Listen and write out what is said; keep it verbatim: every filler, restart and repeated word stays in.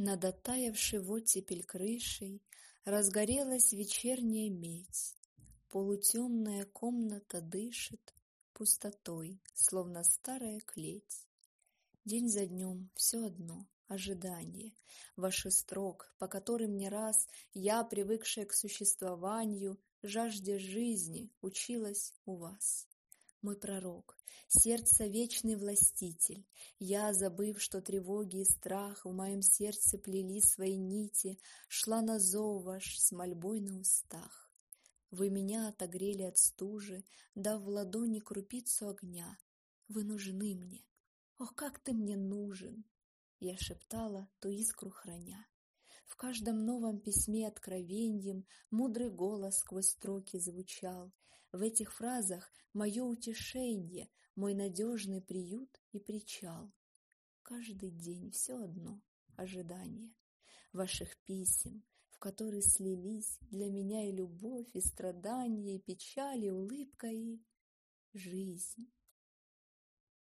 Над оттаявшей в оттепель крышей разгорелась вечерняя медь. Полутемная комната дышит пустотой, словно старая клеть. День за днем все одно — ожидание ваших строк, по которым не раз я, привыкшая к существованию, жажде жизни, училась у вас. Мой пророк, сердца вечный властитель, я, забыв, что тревоги и страх в моем сердце плели свои нити, шла на зов ваш с мольбой на устах. Вы меня отогрели от стужи, дав в ладони крупицу огня. Вы нужны мне. Ох, как ты мне нужен! Я шептала, ту искру храня. В каждом новом письме откровеньем мудрый голос сквозь строки звучал. В этих фразах мое утешенье, мой надежный приют и причал. Каждый день все одно — ожидание ваших писем, в которые слились для меня и любовь, и страдания, и печаль, и улыбка, и жизнь.